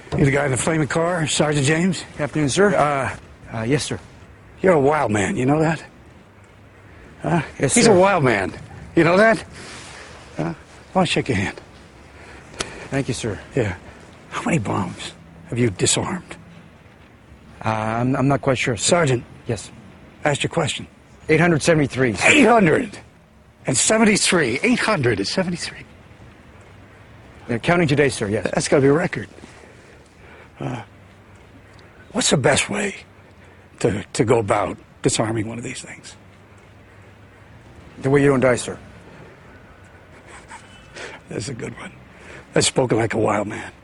You the guy in the flaming car, Sergeant James? Afternoon, sir. Yes, sir. You're a wild man, you know that? Yes, He's sir. a wild man. You know that? I want to shake your hand. Thank you, sir. Yeah. How many bombs have you disarmed? I'm not quite sure, sir. Sergeant, Yes. ask your question. 873. sir. 873. 873. They're counting today, sir, yes. That's got to be a record. What's the best way to go about disarming one of these things? The way you don't die, sir. That's a good one. That's spoken like a wild man.